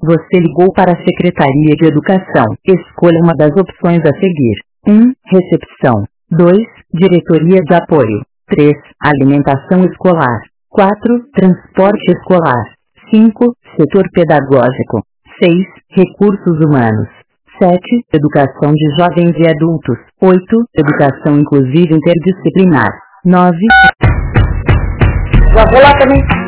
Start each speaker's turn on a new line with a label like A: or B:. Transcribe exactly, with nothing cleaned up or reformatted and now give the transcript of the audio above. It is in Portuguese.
A: Você ligou para a Secretaria de Educação. Escolha uma das opções a seguir. um. Recepção. dois. Diretoria de Apoio. três. Alimentação escolar. quatro. Transporte escolar. cinco. Setor pedagógico. seis. Recursos humanos. sete. Educação de jovens e adultos. oito. Educação inclusiva interdisciplinar. nove.
B: Já vou lá também.